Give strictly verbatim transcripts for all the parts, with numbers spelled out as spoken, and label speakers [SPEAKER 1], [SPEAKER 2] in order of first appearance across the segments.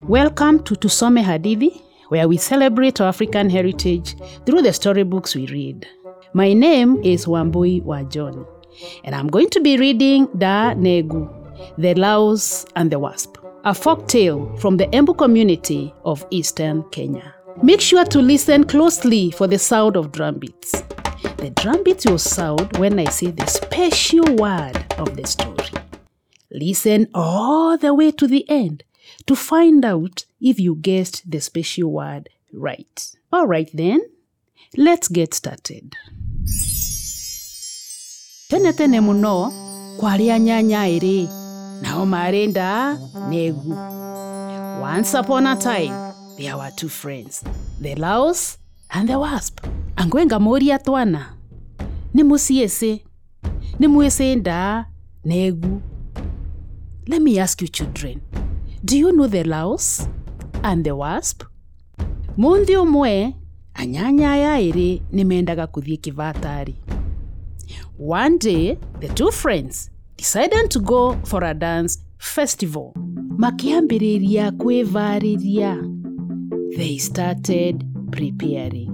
[SPEAKER 1] Welcome to Tusome Hadithi, where we celebrate our African heritage through the storybooks we read. My name is Wambui Wajoni, and I'm going to be reading Da Negu, The Louse and the Wasp, a folktale from the Embu community of Eastern Kenya. Make sure to listen closely for the sound of drum beats. The drum beats will sound when I say the special word of the story. Listen all the way to the end to find out if you guessed the special word right. All right then, let's get started. Tene tene muno, kwaria nyanya iri, nao marenda negu. Once upon a time, there were two friends, the louse and the wasp. Angwenga moria twana. Nimusiese, nimuese nda negu. Let me ask you children, do you know the louse and the wasp? Mundi umwe, anyanya ya iri nimendaga kuthie kivatari. One day, the two friends decided to go for a dance festival. Makiambiriria kwivariria. They started preparing.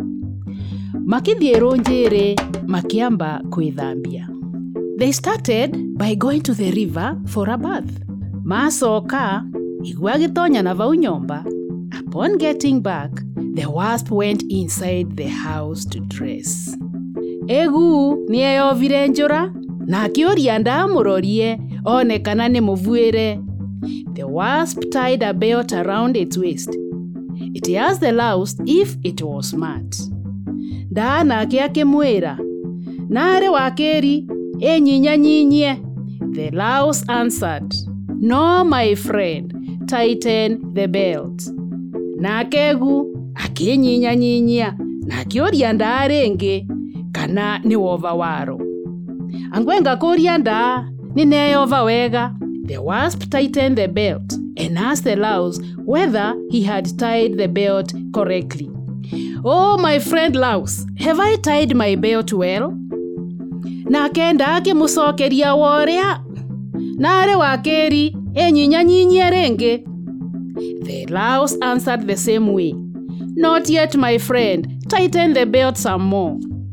[SPEAKER 1] Makithie ronjere makiamba kwithambia. They started by going to the river for a bath. Masoka igwagitonya na vau nyomba. Upon getting back, the wasp went inside the house to dress. Egu nieyovire njura na akioria ndamurorie one kana ni muvuire. The wasp tied a belt around its waist. It asked the louse if it was smart. Ndana ake akimwira, nare wakeri enyinya nyinye. The louse answered, "No, my friend, tighten the belt." Nakegu akinyinya nyinya na akioria ndarenge kana ni wova waro. Angwenga koria nda ni neyova wega. The wasp tightened the belt and asked the louse whether he had tied the belt correctly. "Oh, my friend louse, have I tied my belt well?" Nakenda akimusokeria woria. Nare wakeri enyinya nyinyi renge. The louse answered the same way. "Not yet, my friend. Tighten the belt some more."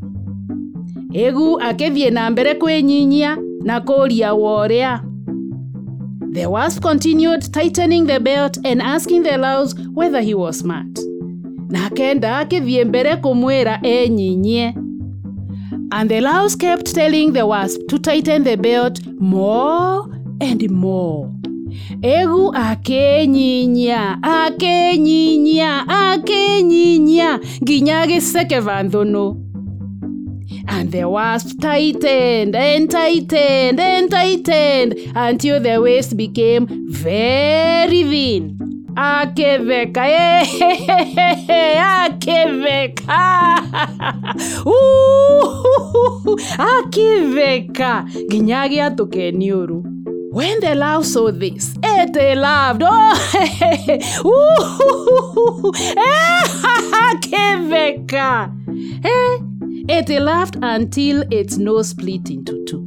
[SPEAKER 1] Egu akethie na mbere kwenyinyia na koria woria. The wasp continued tightening the belt and asking the louse whether he was smart. Nakenda akethie mbere kumwira enyinyie. And the louse kept telling the wasp to tighten the belt more and more. Egu akenyinya, akenyinya, akenyinya, nginya giseke vandhono. And the wasp tightened and tightened and tightened until the waist became very thin. Akeveka, eh, akeveka. Ooh, akeveka. Ginyagi atoke niuru. When the louse saw this, it laughed. Oh, akeveka. Eh, it laughed until its nose split into two.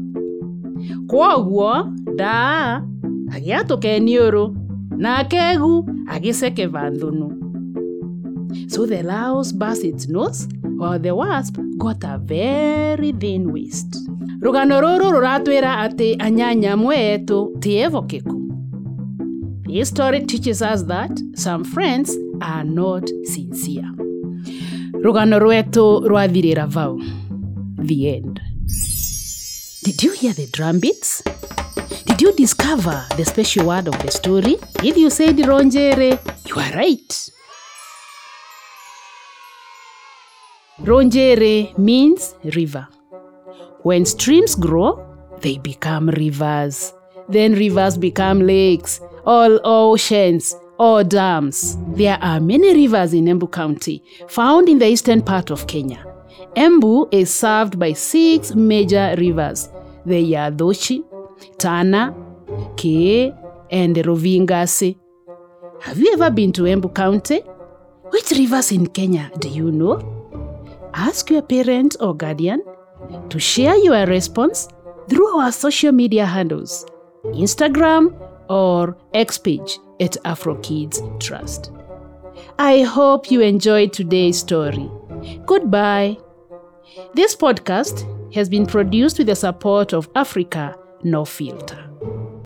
[SPEAKER 1] Kwaguo, da, agiatoke niuru. Na kegu agiseke vandhunu. So the louse burst its nose, while the wasp got a very thin waist. Rugano ruru ruratwira ati anyanya mwetu tievokeku. This story teaches us that some friends are not sincere. Rugano rwetu rwathirira vau. The end. Did you hear the drum beats? Did you discover the special word of the story? If you said ronjere, you are right. Ronjere means river. When streams grow, they become rivers. Then rivers become lakes, all oceans, or dams. There are many rivers in Embu County, found in the eastern part of Kenya. Embu is served by six major rivers: the Yadoshi, Tana, Kee, and Rovingasi. Have you ever been to Embu County? Which rivers in Kenya do you know? Ask your parent or guardian to share your response through our social media handles, Instagram or xpage at AfroKids Trust. I hope you enjoyed today's story. Goodbye. This podcast has been produced with the support of Africa No Filter.